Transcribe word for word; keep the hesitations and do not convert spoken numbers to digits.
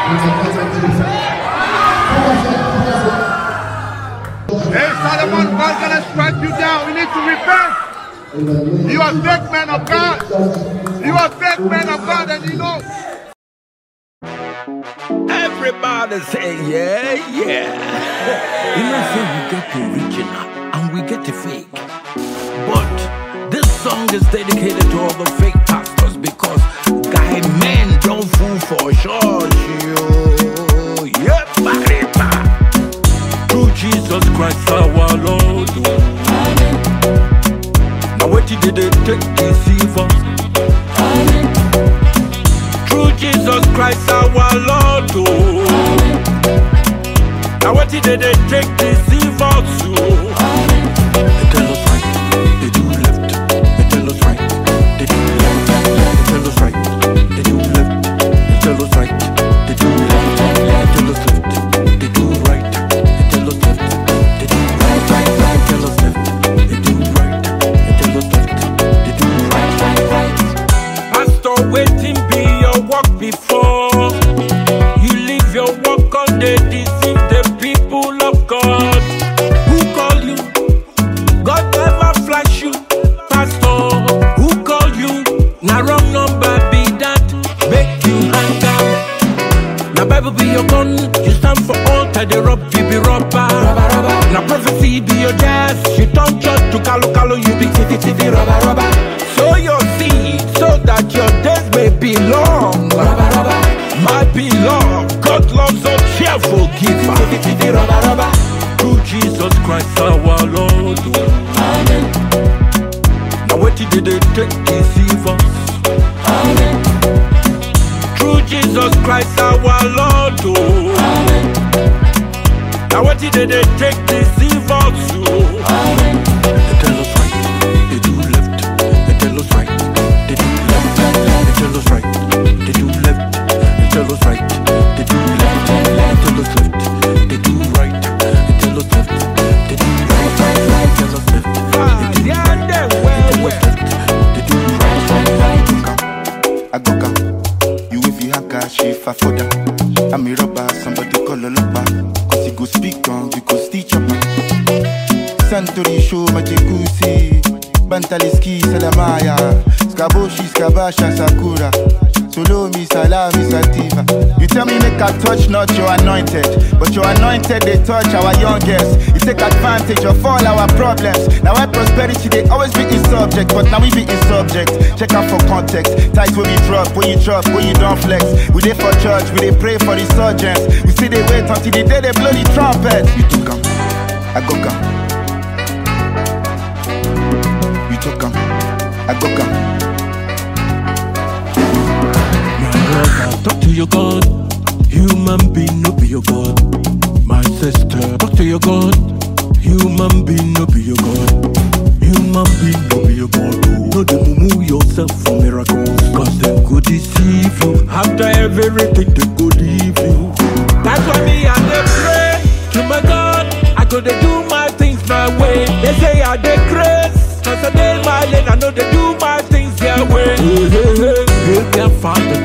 Hey, Solomon, God's gonna strike you down. We need to repent. You are fake man of God. You are fake man of God, and you know. Everybody say, yeah, yeah. You know, say we get the original and we get the fake. But this song is dedicated to all the fake pastors because guy men don't fool for sure. Yeah, barita. Through Jesus Christ our Lord. Amen. Now what did they take deceive us? Amen. Through Jesus Christ our Lord. Amen. Now what did they take deceive us? Amen. They tell us right, they do left. They tell us right, they do left. They tell us right, they do left. They tell us right, they do left. They tell us left, they do right. They tell us left, they do right, right, right. They tell us left, they do right. They tell us left, they do right, right, right. Pastor, waiting be your work before you leave your work on the deceive the people of God. Who call you? God never flash you. Pastor, who call you? Now wrong number be that make you hang out. Now Bible be your gun. You stand for altar, the rob you be robber. Now prophecy be your jazz. You don't judge to kalo kalo, you be titty titty robber robber. Sow your seed so that your days may be long. Might be long. God loves a cheerful giver. Through Jesus Christ our Lord. Amen. Now what did they take deceive us? Amen. Through Jesus Christ our Lord. Amen. Now what did they take deceive us? Amen. They tell us right, they do left. They tell us right, they do left. They tell us right, they do left. They tell us right, they do left. They tell us left, they do right. They tell us left, they do right, right, right. They tell us left, they do right. They tell us left, they do right, right, right. Agoka, you if you have cash, if I further. I'm a robber, somebody call a lover. Cause you go speak on, you go stitch up. Santori show majikusi. Bantaliski salamaya. Skaboshi skabasha sakura. Solo mi salami sativa. You tell me make a touch not your anointed, but your anointed they touch our youngest. You take advantage of all our problems. Now our prosperity they always be in subject, but now we be in subject. Check out for context. Tight when you drop, when you drop, when you don't flex. We dey for church, we dey pray for resurgence. We see they wait until the day they blow the trumpet. You took 'em, I go come. You took 'em, I go come. Talk to your God. Human being no be your God. My sister, talk to your God. Human being no be your God. Human being no be your God. No they mumu yourself for miracles. Cause them go deceive you. After everything they go leave you. That's why me I dey pray to my God. I go to do my things my way. They say I dey grace. Cause I dey my lane. I know they do my things their way. Hey, hey, hey. Hey, their father.